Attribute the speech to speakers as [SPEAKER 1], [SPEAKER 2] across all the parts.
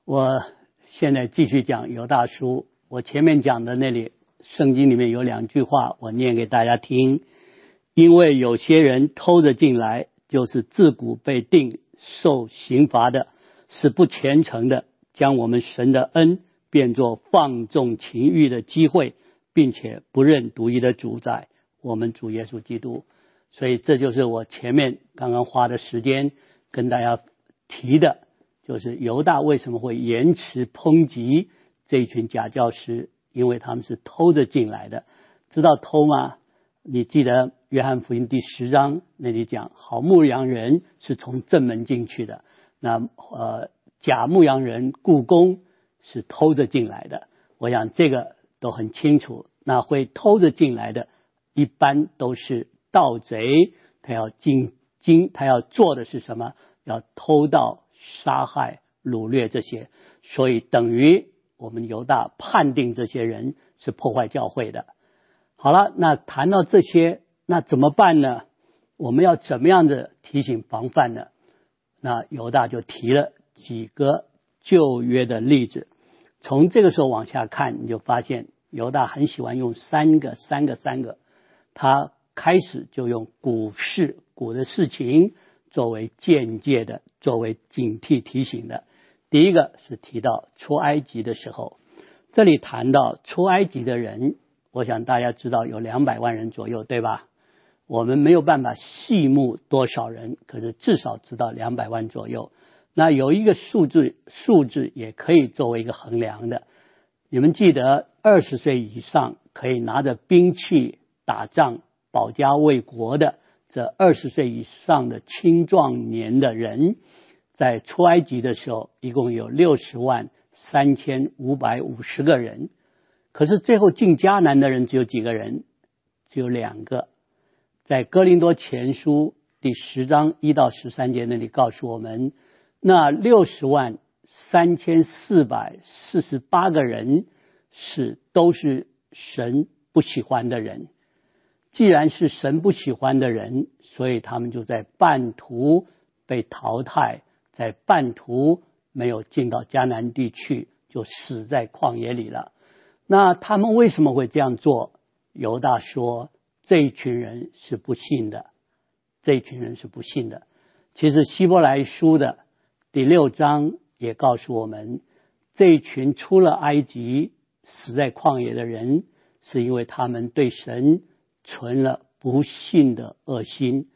[SPEAKER 1] 我现在继续讲犹大书，我前面讲的那里圣经里面有2句话，我念给大家听。因为有些人偷着进来，就是自古被定受刑罚的，是不虔诚的，将我们神的恩变作放纵情欲的机会，并且不认独一的主宰，我们主耶稣基督。所以这就是我前面刚刚花的时间跟大家提的，就是犹大为什么会延迟抨击这一群假教师，因为他们是偷着进来的。知道偷吗？你记得约翰福音第10章那里讲，好牧羊人是从正门进去的，那假牧羊人雇工是偷着进来的。我想这个都很清楚。那会偷着进来的一般都是盗贼，他要做的是什么？要偷盗杀害掳掠这些，所以等于我们犹大判定这些人是破坏教会的。好了，那谈到这些，那怎么办呢？我们要怎么样的提醒防范呢？那犹大就提了几个旧约的例子。从这个时候往下看，你就发现犹大很喜欢用三个，他开始就用古的事情作为间接的，作为警惕提醒的。第一个是提到出埃及的时候，这里谈到出埃及的人，我想大家知道有200万人左右，对吧？我们没有办法细目多少人，可是至少知道200万左右。那有一个数字也可以作为一个衡量的。你们记得20岁以上可以拿着兵器打仗保家卫国的这20岁以上的青壮年的人，在出埃及的时候一共有60万3550个人。可是最后进迦南的人只有几个人？只有2个。在哥林多前书第10章1到13节那里告诉我们，那60万3448个人都是神不喜欢的人。既然是神不喜欢的人，所以他们就在半途被淘汰，在半途没有进到迦南地去，就死在旷野里了。那他们为什么会这样做？犹大说这一群人是不信的，其实希伯来书的第6章也告诉我们，这一群出了埃及死在旷野的人，是因为他们对神存了不信的恶心，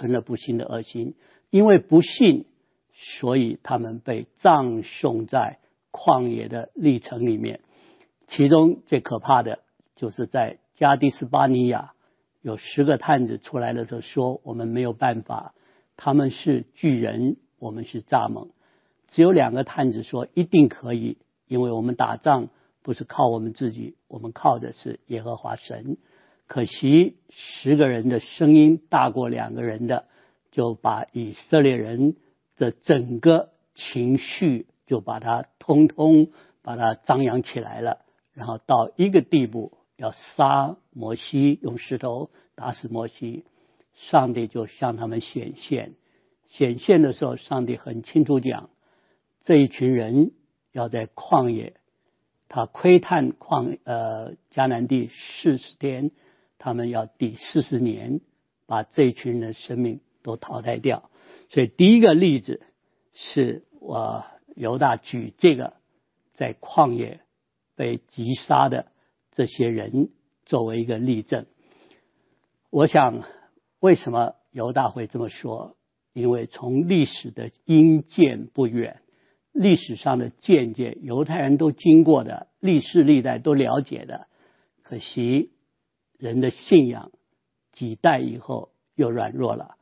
[SPEAKER 1] 因为不信，所以他们被葬送在旷野的历程里面。其中最可怕的就是在加迪斯巴尼亚有10个探子出来的时候说，我们没有办法，他们是巨人，我们是蚱蜢。只有2个探子说一定可以，因为我们打仗不是靠我们自己，我们靠的是耶和华神。可惜10个人的声音大过2个人的，就把以色列人的整个情绪就把它通通把它张扬起来了，然后到一个地步要杀摩西，用石头打死摩西。上帝就向他们显现的时候，上帝很清楚讲，这一群人要在旷野，他窥探迦南地40天，他们要第40年把这一群人的生命都淘汰掉。所以第一个例子是我犹大举这个在旷野被击杀的这些人作为一个例证。我想为什么犹大会这么说？因为从历史的因见不远，历史上的见解犹太人都经过的，历世历代都了解的。可惜人的信仰几代以后又软弱了，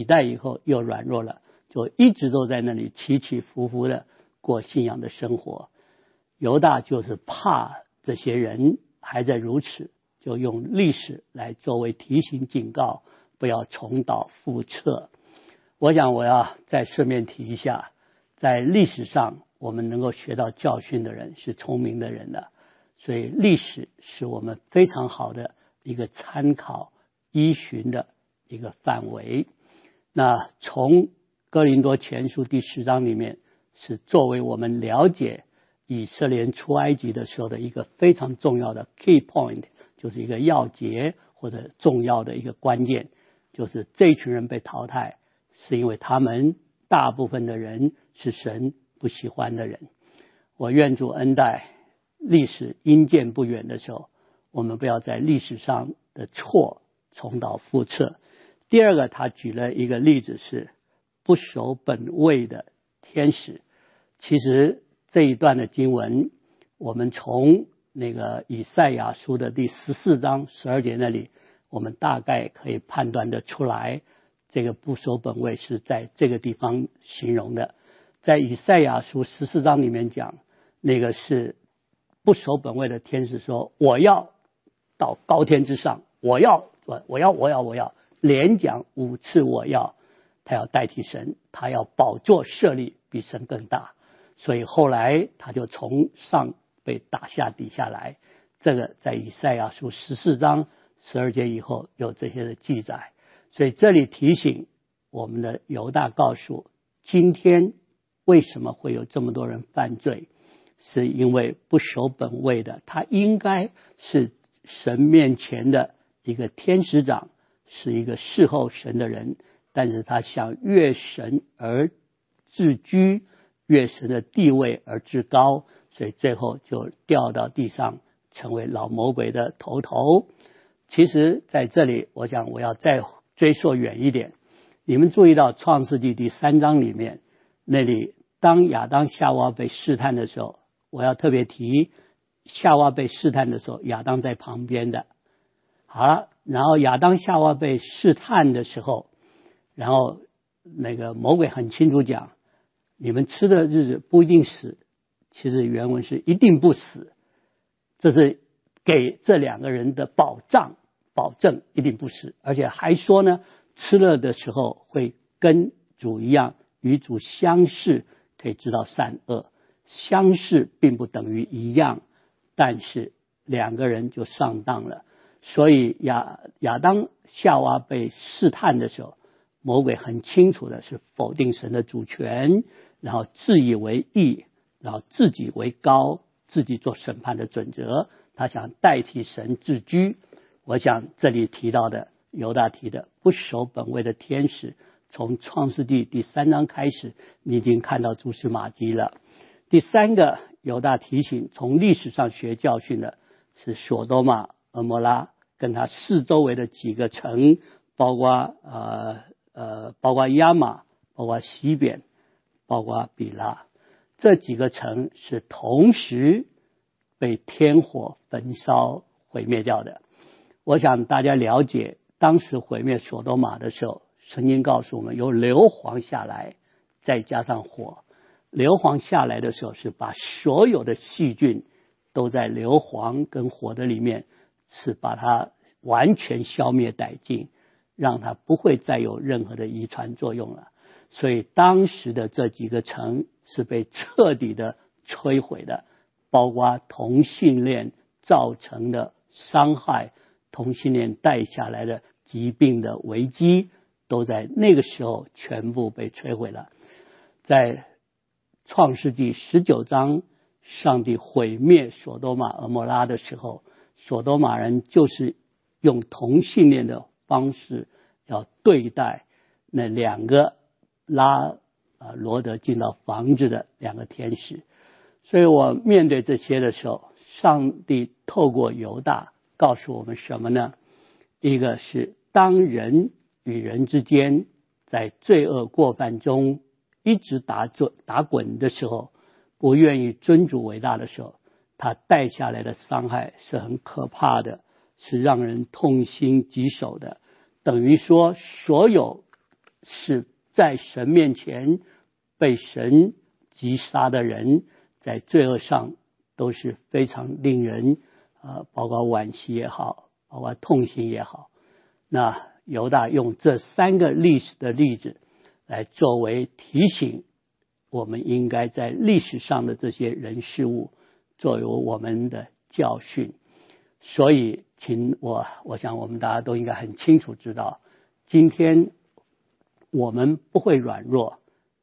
[SPEAKER 1] 就一直都在那里起起伏伏的过信仰的生活。犹大就是怕这些人还在如此，就用历史来作为提醒警告，不要重蹈覆辙。我想我要再顺便提一下，在历史上我们能够学到教训的人是聪明的人的，所以历史是我们非常好的一个参考依循的一个范围。那从哥林多前书第10章里面是作为我们了解以色列人出埃及的时候的一个非常重要的 key point， 就是一个要节或者重要的一个关键，就是这群人被淘汰是因为他们大部分的人是神不喜欢的人。我愿主恩待，历史因见不远的时候，我们不要在历史上的错重蹈覆辙。第二个，他举了一个例子是不守本位的天使。其实这一段的经文，我们从那个以赛亚书的第14章12节那里，我们大概可以判断得出来，这个不守本位是在这个地方形容的。在以赛亚书14章里面讲，那个是不守本位的天使说，我要到高天之上，我要连讲5次我要，他要代替神，他要宝座设立比神更大，所以后来他就从上被打下底下来。这个在以赛亚书14章12节以后有这些的记载。所以这里提醒我们的犹大告诉，今天为什么会有这么多人犯罪，是因为不守本位的，他应该是神面前的一个天使长，是一个侍候神的人，但是他想越神而自居，越神的地位而至高，所以最后就掉到地上，成为老魔鬼的头。其实在这里我想我要再追溯远一点，你们注意到创世纪第3章里面，那里当亚当夏娃被试探的时候，我要特别提夏娃被试探的时候，亚当在旁边的。好了，然后亚当夏娃被试探的时候，然后那个魔鬼很清楚讲，你们吃的日子不一定死，其实原文是一定不死，这是给这2个人的保证一定不死，而且还说呢，吃了的时候会跟主一样，与主相似，可以知道善恶。相似并不等于一样，但是2个人就上当了。所以亚当夏娃被试探的时候，魔鬼很清楚的是否定神的主权，然后自以为义，然后自己为高，自己做审判的准则，他想代替神自居。我想这里提到的犹大提的不守本位的天使，从创世纪第3章开始，你已经看到蛛丝马迹了。第3个犹大提醒从历史上学教训的是索多玛、蛾摩拉跟他四周围的几个城，包括亚玛，包括西扁，包括比拉，这几个城是同时被天火焚烧毁灭掉的。我想大家了解，当时毁灭索多玛的时候，圣经告诉我们有硫磺下来，再加上火。硫磺下来的时候，是把所有的细菌都在硫磺跟火的里面，是把它完全消灭殆尽，让它不会再有任何的遗传作用了。所以当时的这几个城是被彻底的摧毁的，包括同性恋造成的伤害，同性恋带下来的疾病的危机，都在那个时候全部被摧毁了。在创世纪19章，上帝毁灭索多玛蛾摩拉的时候，索多玛人就是用同性恋的方式要对待那2个拉罗德进到房子的2个天使。所以我面对这些的时候，上帝透过犹大告诉我们什么呢？一个是当人与人之间在罪恶过犯中一直打滚的时候，不愿意尊主为大的时候，他带下来的伤害是很可怕的，是让人痛心疾首的。等于说所有是在神面前被神击杀的人，在罪恶上都是非常令人包括惋惜也好，包括痛心也好。那犹大用这3个历史的例子来作为提醒，我们应该在历史上的这些人事物作为我们的教训。所以我想我们大家都应该很清楚知道，今天我们不会软弱，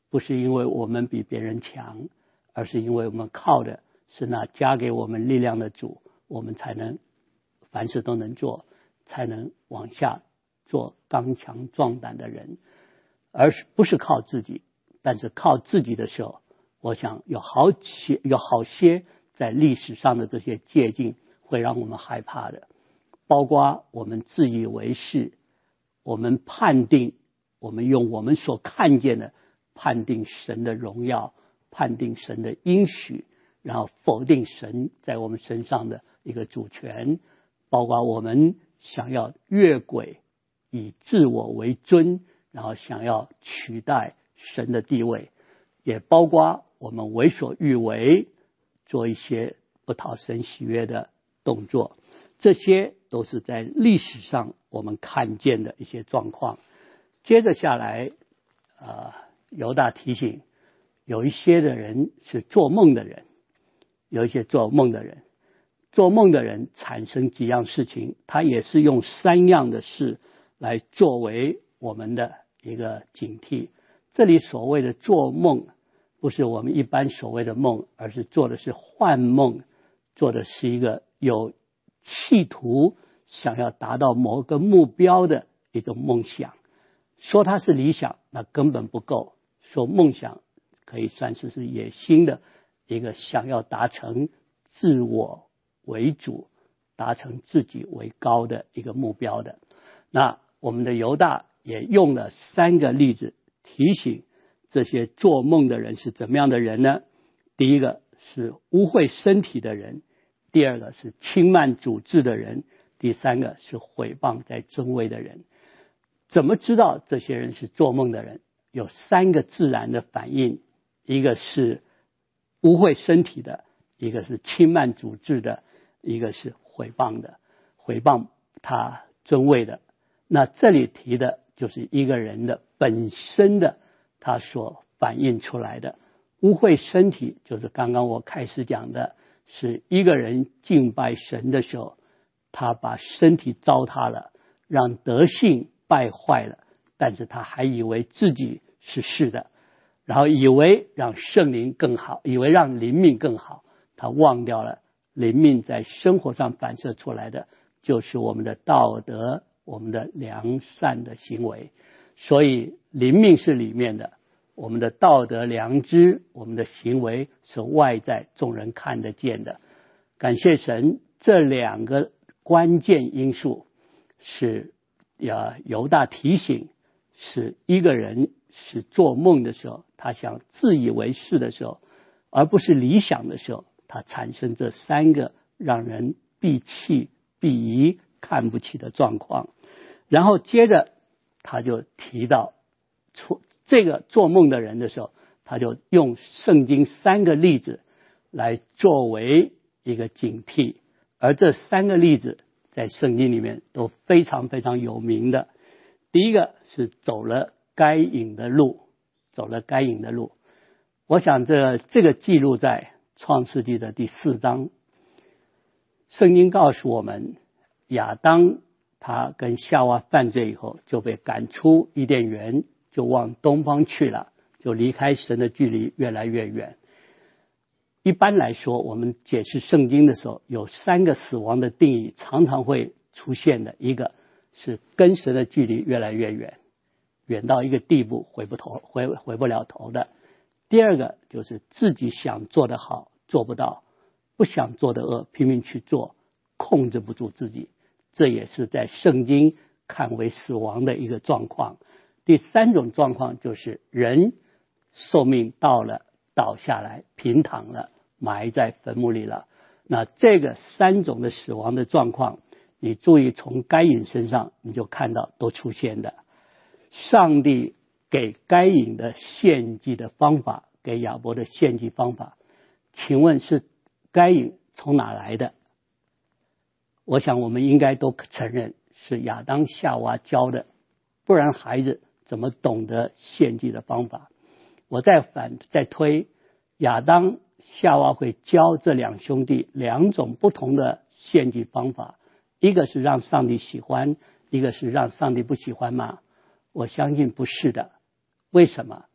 [SPEAKER 1] 不是因为我们比别人强，而是因为我们靠的是那加给我们力量的主，我们才能凡事都能做，才能往下做刚强壮胆的人，而不是靠自己。但是靠自己的时候，我想有好些在历史上的这些借鉴会让我们害怕的，包括我们自以为是，我们判定，我们用我们所看见的判定神的荣耀，判定神的应许，然后否定神在我们身上的一个主权，包括我们想要越轨，以自我为尊，然后想要取代神的地位，也包括我们为所欲为，做一些不讨神喜悦的动作，这些都是在历史上我们看见的一些状况。接着下来犹大提醒，有一些的人是做梦的人，有一些做梦的人，做梦的人产生几样事情，他也是用3样的事来作为我们的一个警惕。这里所谓的做梦，不是我们一般所谓的梦，而是做的是幻梦，做的是一个有企图想要达到某个目标的一种梦想。说它是理想，那根本不够。说梦想可以算是野心的一个想要达成自我为主，达成自己为高的一个目标的。那我们的犹大也用了3个例子提醒这些做梦的人是怎么样的人呢？第一个是污秽身体的人，第二个是轻慢主治的人，第三个是毁谤在尊位的人。怎么知道这些人是做梦的人？有3个自然的反应，一个是污秽身体的，一个是轻慢主治的，一个是毁谤的，毁谤他尊位的。那这里提的就是一个人的本身的他所反映出来的。污秽身体就是刚刚我开始讲的，是一个人敬拜神的时候，他把身体糟蹋了，让德性败坏了，但是他还以为自己是是的，然后以为让圣灵更好，以为让灵命更好，他忘掉了灵命在生活上反射出来的就是我们的道德，我们的良善的行为。所以灵命是里面的，我们的道德良知，我们的行为是外在众人看得见的。感谢神，这2个关键因素是犹大提醒，是一个人是做梦的时候，他想自以为是的时候，而不是理想的时候，他产生这3个让人避弃、鄙夷、看不起的状况。然后接着他就提到这个做梦的人的时候，他就用圣经3个例子来作为一个警惕，而这3个例子在圣经里面都非常非常有名的。第一个是走了该隐的路，走了该隐的路。我想这个记录在创世纪的第4章。圣经告诉我们，亚当他跟夏娃犯罪以后，就被赶出伊甸园，就往东方去了，就离开神的距离越来越远。一般来说，我们解释圣经的时候，有3个死亡的定义常常会出现的。一个是跟神的距离越来越远，远到一个地步回不了头的。第二个就是自己想做得好做不到，不想做的恶拼命去做，控制不住自己，这也是在圣经看为死亡的一个状况。第3种状况就是人寿命到了，倒下来平躺了，埋在坟墓里了。那这个3种的死亡的状况，你注意从该隐身上你就看到都出现的。上帝给该隐的献祭的方法，给亚伯的献祭方法，请问是该隐从哪来的？我想我们应该都承认是亚当夏娃教的，不然孩子怎么懂得献祭的方法？我再推，亚当夏娃会教这2兄弟2种不同的献祭方法，一个是让上帝喜欢，一个是让上帝不喜欢吗？我相信不是的。为什么？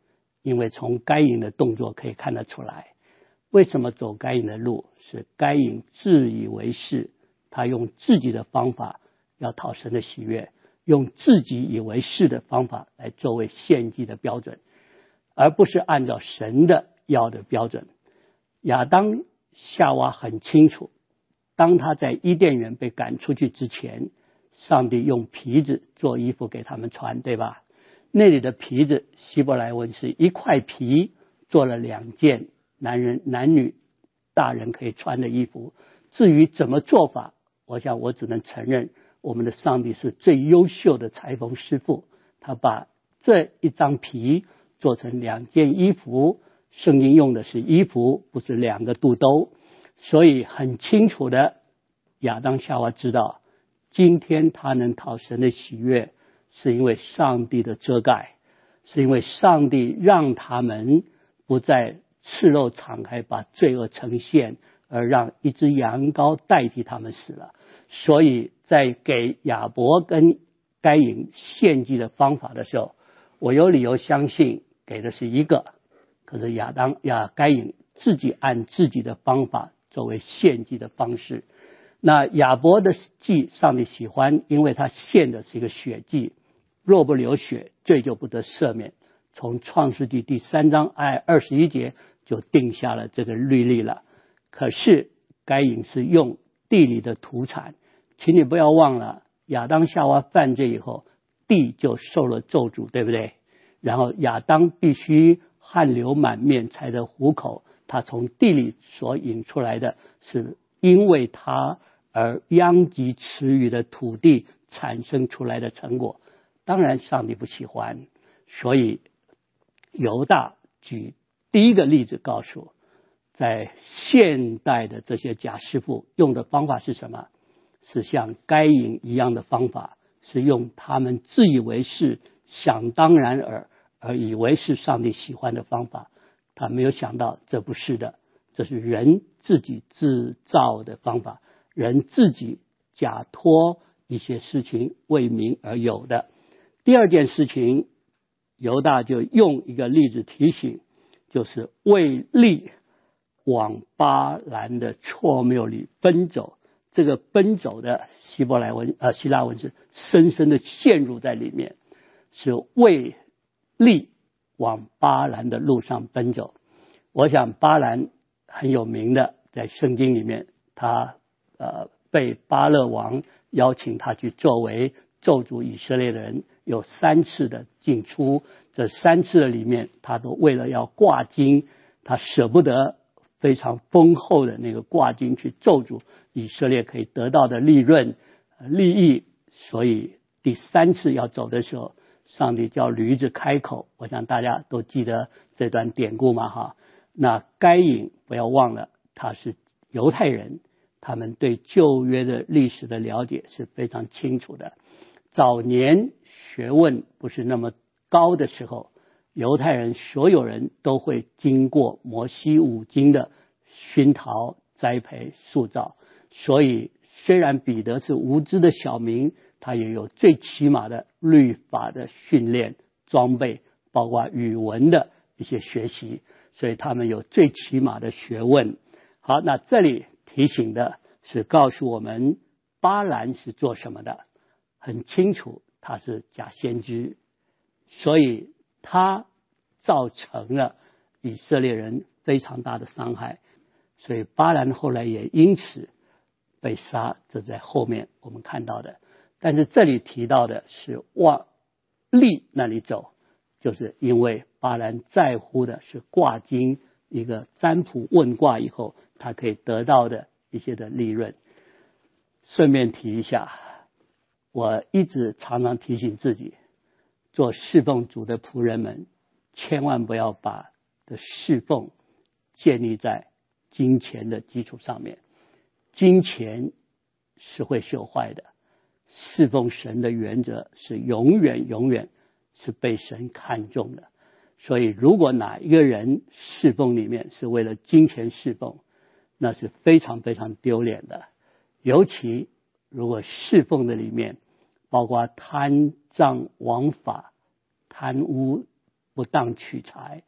[SPEAKER 1] 因为从该隐的动作可以看得出来，为什么走该隐的路，是该隐自以为是，他用自己的方法要讨神的喜悦，用自己以为是的方法来作为献祭的标准，而不是按照神的要的标准。亚当夏娃很清楚，当他在伊甸园被赶出去之前，上帝用皮子做衣服给他们穿，对吧？那里的皮子希伯来文是一块皮做了2件男女大人可以穿的衣服。至于怎么做法，我想我只能承认我们的上帝是最优秀的裁缝师傅，他把这一张皮做成2件衣服。圣经用的是衣服，不是2个肚兜，所以很清楚的，亚当夏娃知道，今天他能讨神的喜悦，是因为上帝的遮盖，是因为上帝让他们不再赤露敞开把罪恶呈现，而让一只羊羔代替他们死了。所以在给亚伯跟该隐献祭的方法的时候，我有理由相信给的是一个，可是该隐自己按自己的方法作为献祭的方式。那亚伯的祭上帝喜欢，因为他献的是一个血祭，若不流血，罪就不得赦免。从创世纪第3章21节就定下了这个律例了。可是该隐是用地里的土产，请你不要忘了，亚当夏娃犯罪以后，地就受了咒诅，对不对？然后亚当必须汗流满面才得糊口，他从地里所引出来的是因为他而殃及池鱼的土地产生出来的成果。当然上帝不喜欢，所以犹大举第一个例子告诉，在现代的这些假师傅用的方法是什么？是像该隐一样的方法，是用他们自以为是想当然而以为是上帝喜欢的方法。他没有想到这不是的，这是人自己制造的方法，人自己假托一些事情为民而有的。第二件事情，犹大就用一个例子提醒，就是为利往巴兰的错谬里奔走。这个奔走的希腊文是深深的陷入在里面，是为利往巴兰的路上奔走。我想巴兰很有名的，在圣经里面，他被巴勒王邀请他去作为咒诅以色列的人，有3次的进出，这3次的里面，他都为了要挂金，他舍不得非常丰厚的那个挂金去咒诅以色列可以得到的利润利益，所以第3次要走的时候，上帝叫驴子开口，我想大家都记得这段典故嘛哈。那该隐不要忘了，他是犹太人，他们对旧约的历史的了解是非常清楚的。早年学问不是那么高的时候，犹太人所有人都会经过摩西5经的熏陶、栽培、塑造，所以虽然彼得是无知的小民，他也有最起码的律法的训练装备，包括语文的一些学习，所以他们有最起码的学问。好，那这里提醒的是告诉我们巴兰是做什么的，很清楚他是假先知，所以他造成了以色列人非常大的伤害，所以巴兰后来也因此被杀，这在后面我们看到的。但是这里提到的是往利那里走，就是因为巴兰在乎的是卦经，一个占卜问卦以后他可以得到的一些的利润。顺便提一下，我一直常常提醒自己，做侍奉主的仆人们，千万不要把的侍奉建立在金钱的基础上面，金钱是会朽坏的，侍奉神的原则是永远是被神看重的。所以如果哪一个人侍奉里面是为了金钱侍奉，那是非常非常丢脸的。尤其如果侍奉的里面包括贪赃枉法、贪污、不当取财，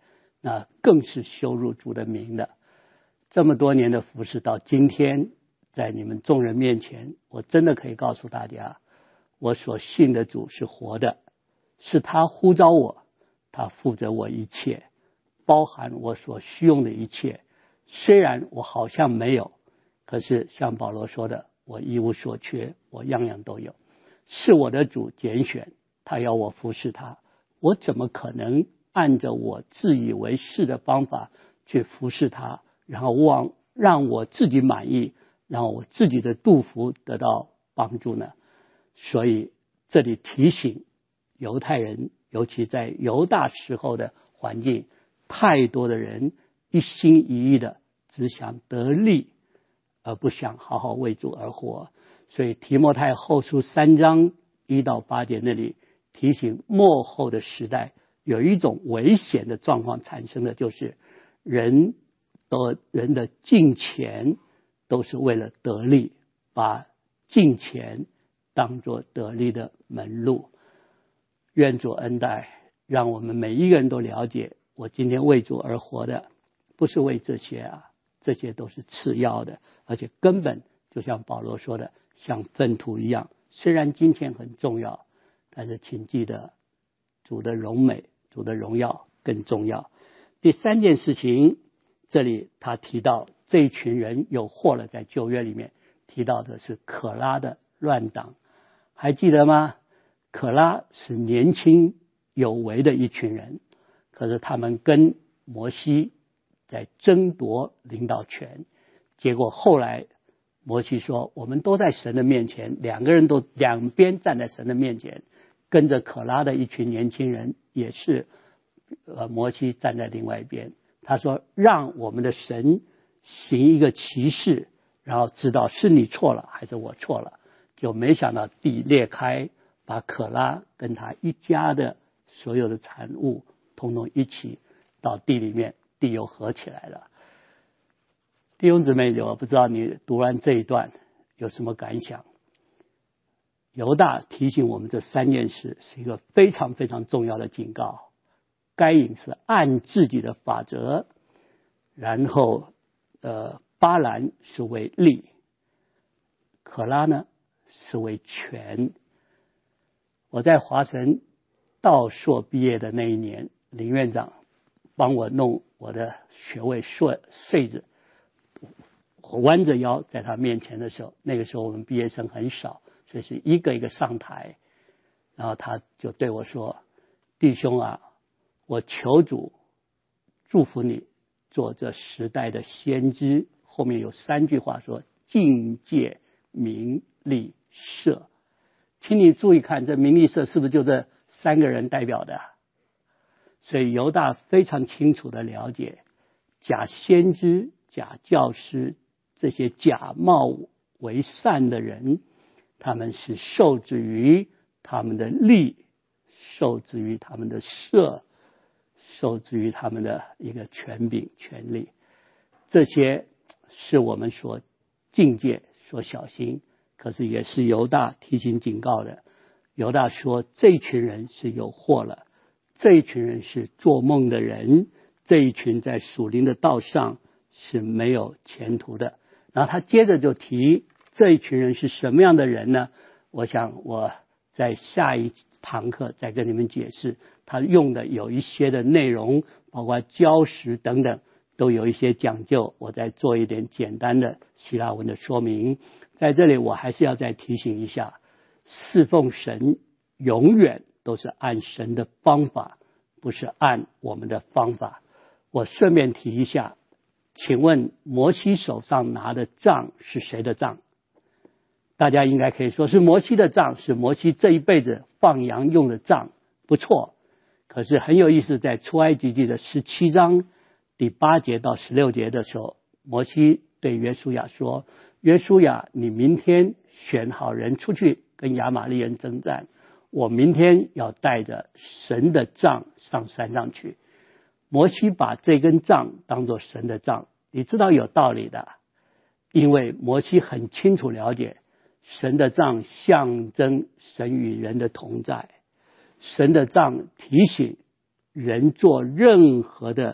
[SPEAKER 1] 那更是羞辱主的名的。这么多年的服事到今天，在你们众人面前，我真的可以告诉大家，我所信的主是活的，是他呼召我，他负责我一切，包含我所需用的一切。虽然我好像没有，可是像保罗说的，我一无所缺，我样样都有。是我的主拣选，他要我服侍他，我怎么可能按着我自以为是的方法去服侍他，然后让我自己满意，让我自己的肚腹得到帮助呢？所以这里提醒犹太人，尤其在犹大时候的环境，太多的人一心一意的只想得利，而不想好好为主而活。所以提摩太后书3章1到8节那里提醒，末后的时代有一种危险的状况产生的，就是人的敬钱都是为了得利，把敬钱当作得利的门路。愿主恩待，让我们每一个人都了解，我今天为主而活的不是为这些啊，这些都是次要的，而且根本就像保罗说的，像粪土一样。虽然金钱很重要，但是请记得主的荣美，主的荣耀更重要。第三件事情，这里他提到这一群人有祸了，在旧约里面提到的是可拉的乱党，还记得吗？可拉是年轻有为的一群人，可是他们跟摩西在争夺领导权，结果后来摩西说，我们都在神的面前，两边站在神的面前，跟着可拉的一群年轻人也是摩西站在另外一边。他说，让我们的神行一个奇事，然后知道是你错了还是我错了。就没想到地裂开，把可拉跟他一家的所有的产物统统一起到地里面，地又合起来了。弟兄姊妹，我不知道你读完这一段有什么感想。犹大提醒我们，这三件事是一个非常非常重要的警告。该隐是按自己的法则，然后巴兰是为利，可拉呢是为权。我在华神道硕毕业的那一年，林院长帮我弄我的学位穗子，我弯着腰在他面前的时候，那个时候我们毕业生很少，所以是一个一个上台，然后他就对我说，弟兄啊，我求主祝福你做这时代的先知。后面有3句话说，境界名利社。请你注意看，这名利社是不是就这3个人代表的？所以犹大非常清楚的了解，假先知、假教师，这些假冒为善的人，他们是受制于他们的利，受制于他们的社，受制于他们的一个权柄权力。这些是我们所警戒所小心，可是也是犹大提醒警告的。犹大说，这一群人是有祸了，这一群人是做梦的人，这一群在属灵的道上是没有前途的。然后他接着就提这一群人是什么样的人呢？我想我在下一堂课再跟你们解释，他用的有一些的内容，包括礁石等等，都有一些讲究，我再做一点简单的希腊文的说明。在这里我还是要再提醒一下，侍奉神永远都是按神的方法，不是按我们的方法。我顺便提一下，请问摩西手上拿的杖是谁的杖？大家应该可以说是摩西的杖，是摩西这一辈子放羊用的杖，不错。可是很有意思，在出埃及记的17章第8节到16节的时候，摩西对约书亚说，约书亚，你明天选好人出去跟亚玛力人征战，我明天要带着神的杖上山上去。摩西把这根杖当作神的杖，你知道有道理的，因为摩西很清楚了解，神的杖象征神与人的同在，神的杖提醒人做任何的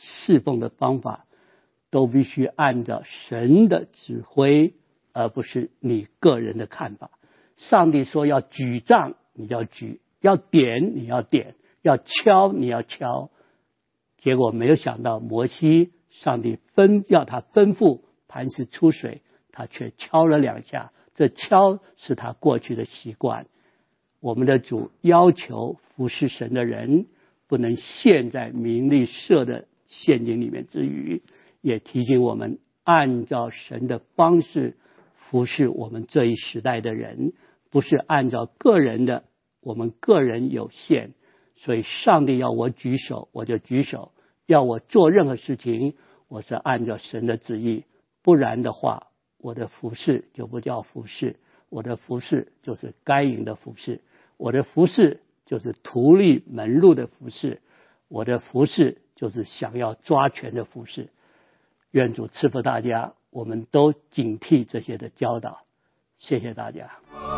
[SPEAKER 1] 侍奉的方法，都必须按照神的指挥，而不是你个人的看法。上帝说要举杖，你要举；要点，你要点；要敲，你要敲。结果没有想到，摩西上帝要他吩咐磐石出水，他却敲了2下。这敲是他过去的习惯。我们的主要求服侍神的人不能陷在名利色的陷阱里面之余，也提醒我们按照神的方式服侍我们这一时代的人，不是按照个人的，我们个人有限，所以上帝要我举手我就举手，要我做任何事情我是按照神的旨意，不然的话我的服侍就不叫服侍，我的服侍就是该隐的服侍，我的服侍就是图利门路的服侍，我的服侍就是想要抓权的服侍。愿主赐福大家，我们都警惕这些的教导。谢谢大家。